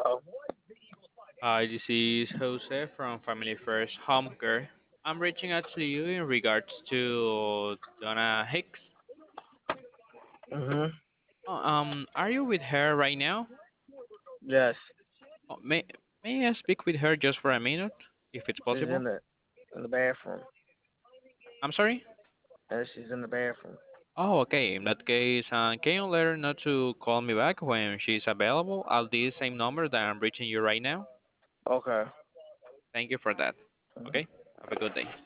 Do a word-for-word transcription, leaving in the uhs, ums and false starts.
Hello. Hi, this is Jose from Family First Home Care. I'm reaching out to you in regards to Donna Hicks. Mhm. Oh, um, are you with her right now? Yes. Oh, may May I speak with her just for a minute, if it's She's possible? in the in the bathroom. I'm sorry. Yes, she's in the bathroom. Oh, okay. In that case, uh, can you let her know to call me back when she's available at the same number that I'm reaching you right now? Okay. Thank you for that. Mhm. Okay. Have a good day.